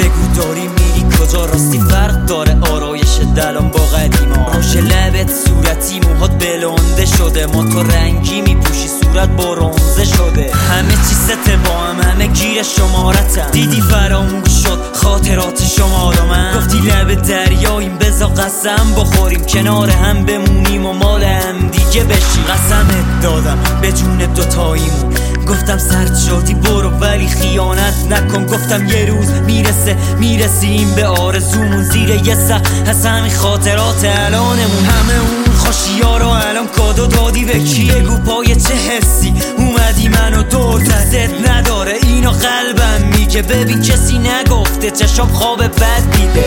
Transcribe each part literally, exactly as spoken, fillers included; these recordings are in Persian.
بگو داری میری کجا، راستی فرق داره آرایش دلان با قدیما. روش لبت صورتی موهات بلنده شده، ما تو رنگی میپوشی صورت برنزه شده. همه چی سته با هم، همه گیر شمارتم. دیدی فراموش شد خاطرات شما رو من. گفتی لب دریاییم بزا قسم بخوریم، کنار هم بمونیم و مال هم دیگه بشیم. قسمت دادم به جون دوتاییمون، گفتم سرد شدی برو ولی خیانت نکن. گفتم یه روز میرسه میرسیم به آرزومون، زیر یه سقف هست همین خاطرات الانمون. همه اون خوشیا رو الان کادو دادی به کیه؟ گو پای چه حسی اومدی منو دور دستت نداره اینو قلبم میگه. ببین کسی نگفته چشم خواب بد دیده.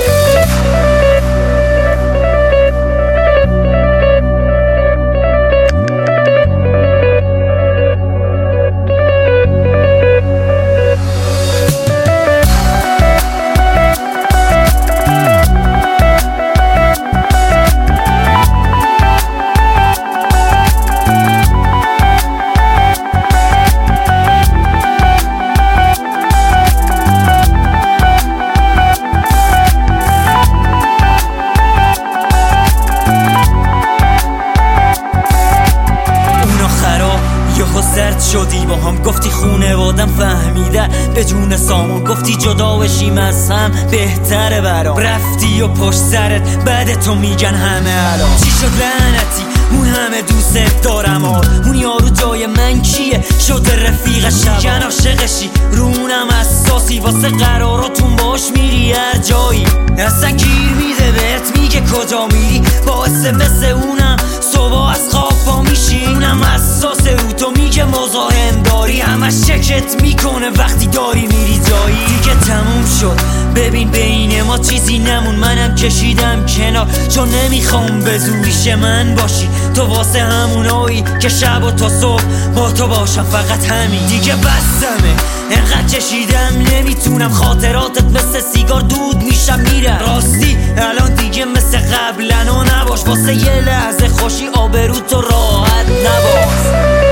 سرد شدی با هم، گفتی خونه وادم فهمیده به جون سامان. گفتی جدا بشیم از هم بهتره برام، رفتی و پشت سرت بعد تو میگن همه الان. چی شد لعنتی اون همه دوست دارم آر، اون یارو جای من کیه شده رفیق شب. میگن عاشقشی رونم اساسی، واسه قراراتون باش میری هر جایی. اصلا گیر میده بهت میگه کجا میری، با اسمس اونم صبح از خواب پا میشی. اونم اساس رو تو میگه مزاحم داری، همش چکت میکنه وقتی داری میری جایی. دیگه تموم شد ببین بین ما چیزی نمون، منم کشیدم کنار چون نمیخوام به زوریش من باشی. تو واسه همونایی که شب و تا صبح با تو باشم، فقط همین دیگه بسمه. انقدر کشیدم نمیتونم، خاطراتت مثل سیگار دود میشم میره. راستی الان دیگه مثل قبلن و نباش، واسه یه لحظه خوشی آبرو تو راحت نباش.